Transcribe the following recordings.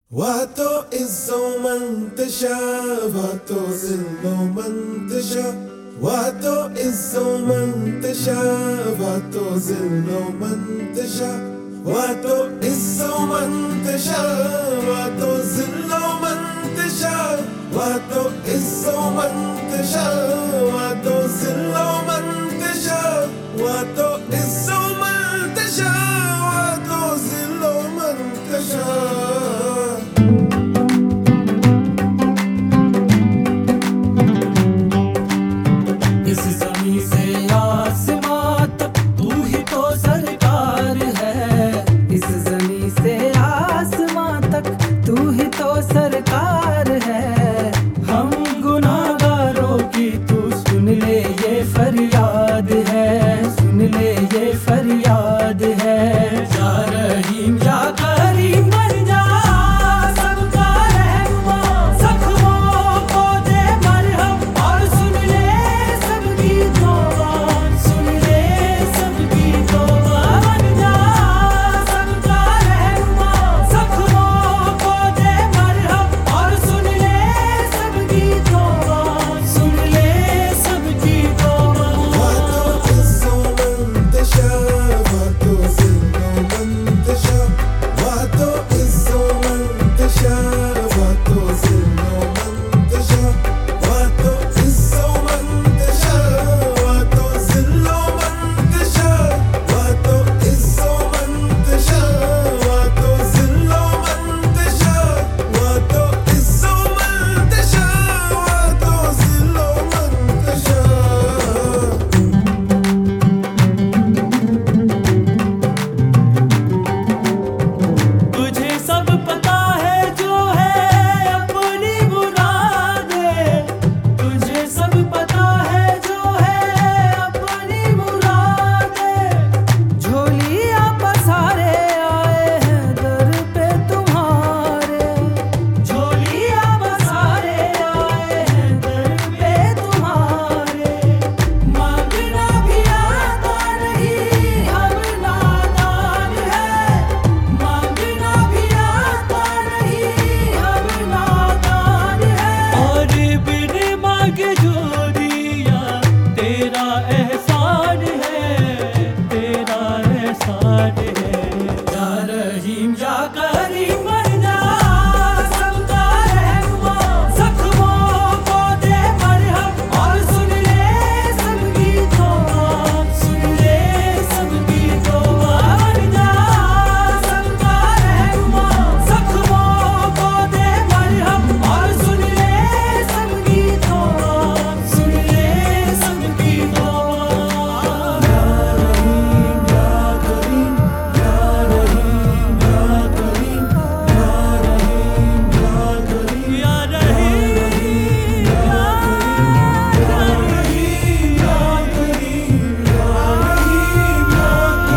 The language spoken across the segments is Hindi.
واتو إزو منتشا واتو زلو منتشا واتو إزو منتشا واتو زلو منتشا واتو إزو منتشا واتو زلو منتشا واتو إزو منتشا واتو زلو منتشا واتو إزو منتشا واتو زلو منتشا सरकार है। हम गुनाहगारों की तू सुन ले ये फरियाद है, सुन ले ये फरियाद है। या रहीम या करीम बन जा सबका रहनुमा, जख्मों को दे मरहम और सुन ले सबकी तौबा, सुन ले सबकी तौबा। बन जा सबका रहनुमा, जख्मों को दे मरहम और सुन ले सबकी तौबा, सुन ले सबकी तौबा। واتو إزو منتشا واتو زلو منتشا واتو إزو منتشا واتو زلو منتشا واتو إزو منتشا واتو زلو منتشا واتو إزو منتشا واتو زلو منتشا واتو إزو منتشا واتو زلو منتشا तुझे सब पता है जो है अपनी मुरादें, तुझे सब पता है जो है अपनी मुरादें। झोलियां पसारे आए हैं दर पे तुम्हारे, झोलियां पसारे आए हैं दर पे तुम्हारे। मांगना भी आता नहीं हम नादान है, मांगना भी आता नहीं हम नादान है। और बिन मांगे जो दिया तेरा एहसान है, तेरा एहसान है। या रहीम या करीम बन जा सबका रहनुमा, जख्मों को दे मरहम और सुन ले सबकी तौबा, सुन ले सबकी तौबा। बन जा सबका रहनुमा, जख्मों को दे मरहम और सुन ले सबकी तौबा, सुन ले सबकी तौबा। या रहीम या करीम, या रहीम या करीम, या रहीम या करीम, या रहीम या करीम, या रहीम या करीम, या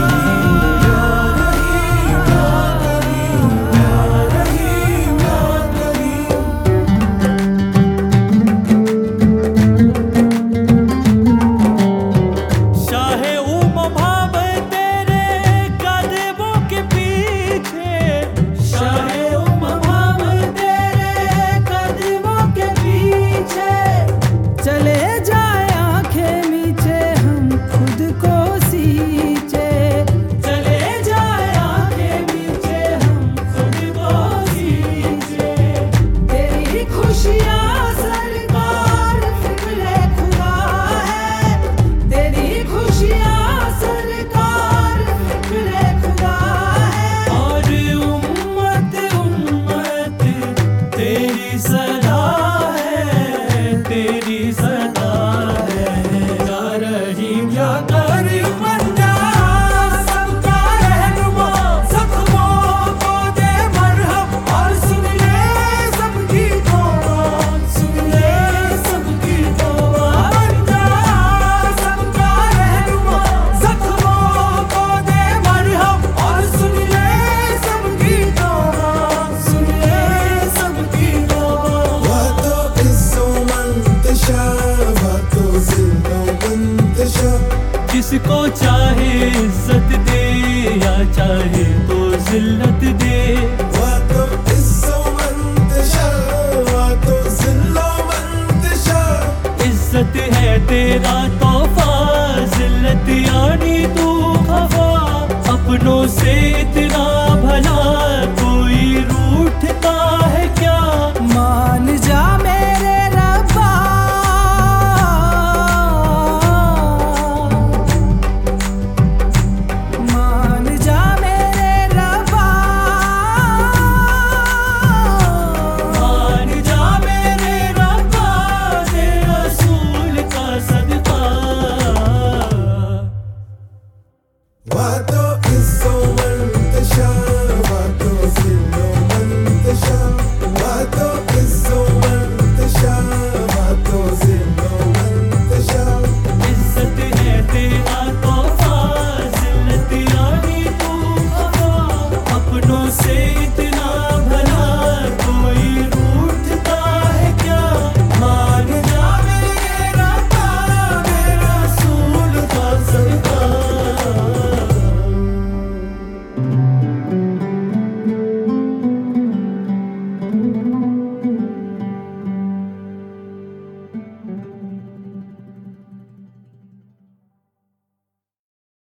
रहीम या करीम। शाहे उम्माम तेरे कदमों के पीछे, शाहे उम्माम तेरे कदमों के पीछे। चले जाए आंखें नीचे हम खुद को सींचे, चले जाए आंखें नीचे हम खुद को सींचे। तेरी खुशियाँ सरकार फिक्रे खुदा है, तेरी खुशियाँ सरकार फिक्रे खुदा है। और उम्मत उम्मत तेरी सदा है, तेरी सदा है। या रहीम या करीम बन जा सबका रहनुमा, जख्मों को दे मरहम और सुन ले सबकी तौबा, सुन ले सबकी तौबा। बन जा सबका रहनुमा, जख्मों को दे मरहम और सुन ले सबकी तौबा, सुन ले सबकी तौबा। واتو إزو منتشا واتو زلو منتشا जिसको चाहे इज्जत दे या चाहे तो जिल्लत दे। واتو إزو से